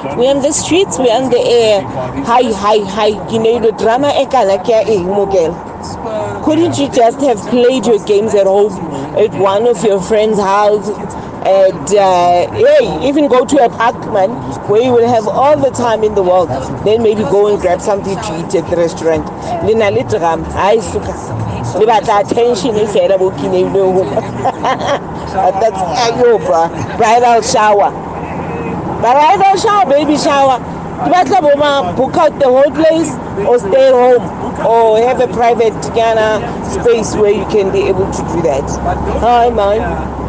We're on the streets, we're on the air. Hi. You know, the drama couldn't you just have played your games at home at one of your friends' house? And hey, even go to a park, man, where you will have all the time in the world. Then maybe go and grab something to eat at the restaurant. Lina litram, I suka. Libata attention if you're about that's Ayoba. Bridal shower. Bridal shower, baby shower. Book out the whole place or stay home or have a private Ghana space where you can be able to do that. Hi, man.